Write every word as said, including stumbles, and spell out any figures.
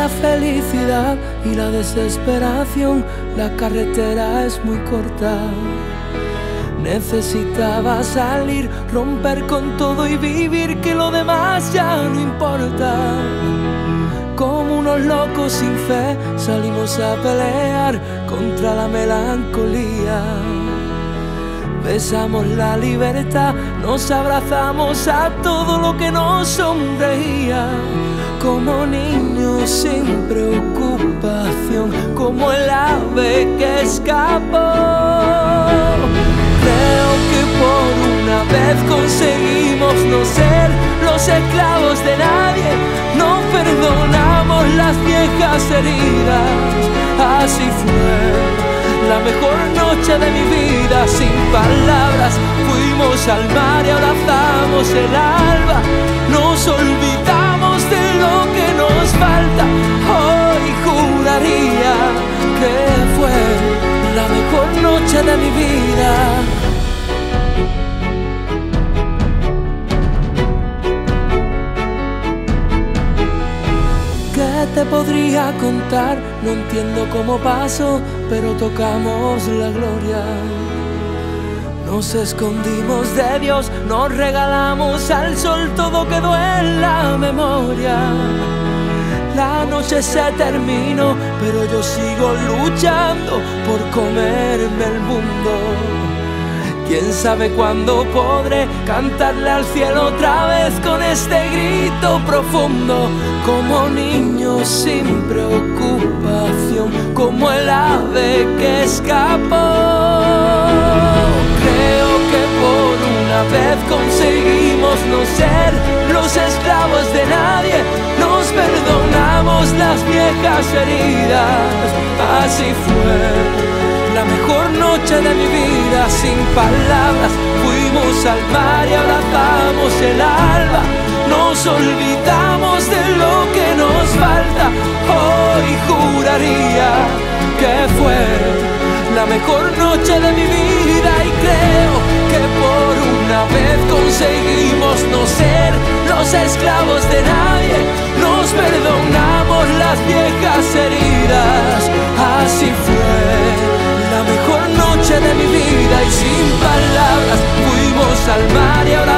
la felicidad y la desesperación, la carretera es muy corta. Necesitaba salir, romper con todo y vivir, que lo demás ya no importa. Como unos locos sin fe salimos a pelear contra la melancolía. Besamos la libertad, nos abrazamos a todo lo que nos sonreía. Como niños sin preocupación, como el ave que escapó. Creo que por una vez conseguimos no ser los esclavos de nadie. No perdonamos las viejas heridas. Así fue la mejor noche de mi vida, sin palabras. Fuimos al mar y abrazamos el alba. Nos olvidamos de lo que nos falta. Hoy juraría que fue la mejor noche de mi vida. ¿Qué te podría contar? No entiendo cómo pasó, pero tocamos la gloria. Nos escondimos de Dios, nos regalamos al sol, todo quedó en la memoria. La noche se terminó, pero yo sigo luchando por comerme el mundo. Quién sabe cuándo podré cantarle al cielo otra vez con este grito profundo. Como niños sin preocupación, como el ave que escapó. Creo que por una vez conseguimos no ser los esclavos de nadie. Nos perdonamos las viejas heridas. Así fue la mejor noche de mi vida, sin palabras. Fuimos al mar y abrazamos el alba. Nos olvidamos de lo que nos falta. Hoy juraría que fue la mejor noche de mi vida. Y creo que por una vez conseguimos no ser los esclavos de nadie. Nos perdonamos las viejas heridas. Así fue la mejor noche de mi vida, y sin palabras fuimos al mar y ahora